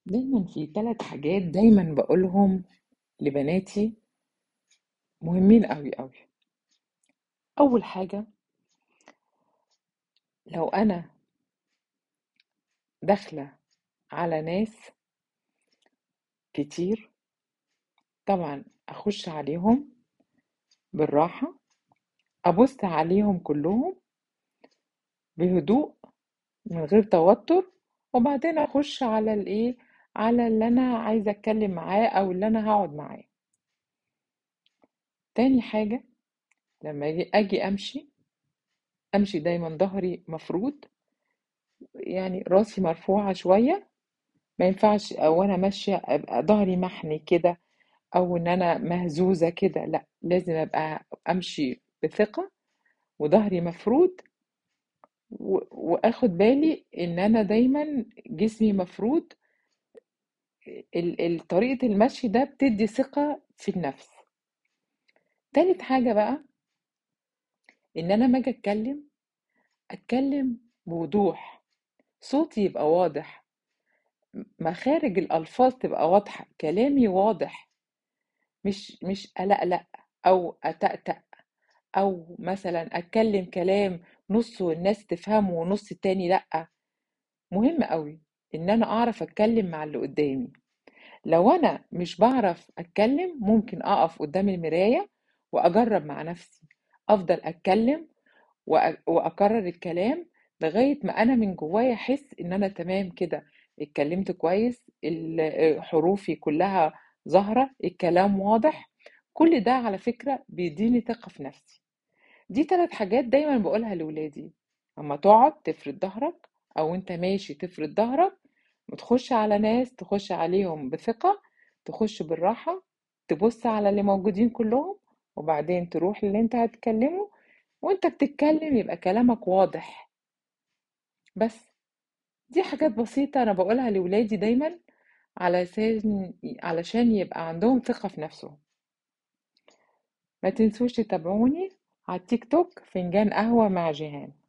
دايما في 3 حاجات دايما بقولهم لبناتي، مهمين قوي قوي. اول حاجة، لو انا داخلة على ناس كتير، طبعا اخش عليهم بالراحة، ابص عليهم كلهم بهدوء من غير توتر، وبعدين اخش على الايه، على اللي انا عايزة اتكلم معاه او اللي انا هقعد معاه. تاني حاجة، لما اجي امشي دايما ظهري مفرود، يعني راسي مرفوعة شوية. ما ينفعش او انا ماشيه ابقى ظهري محني كده، او ان انا مهزوزه كده. لا، لازم ابقى امشي بثقه وظهري مفرود، واخد بالي ان انا دايما جسمي مفرود. طريقه المشي ده بتدي ثقه في النفس. تالت حاجه بقى، ان انا ما اجي اتكلم بوضوح، صوتي يبقى واضح، مخارج الالفاظ تبقى واضحه، كلامي واضح، مش ألقلق أو أتأتأ، أو مثلا أتكلم كلام نص والناس تفهمه ونص التاني لأ. مهم قوي إن أنا أعرف أتكلم مع اللي قدامي. لو أنا مش بعرف أتكلم، ممكن أقف قدام المراية وأجرب مع نفسي، أفضل أتكلم وأكرر الكلام لغاية ما أنا من جوايا أحس إن أنا تمام كده، اتكلمت كويس، حروفي كلها ظاهرة، الكلام واضح. كل ده على فكرة بيديني ثقة في نفسي. دي 3 حاجات دايما بقولها لولادي: اما تقعد تفرد ظهرك، او انت ماشي تفرد ظهرك، وتخش على ناس تخش عليهم بثقة، تخش بالراحة، تبص على اللي موجودين كلهم، وبعدين تروح للي انت هتكلمه. وانت بتتكلم يبقى كلامك واضح. بس دي حاجات بسيطة انا بقولها لولادي دايما، علشان يبقى عندهم ثقة في نفسهم. ما تنسوش تتابعوني على التيك توك، فنجان قهوة مع جيهان.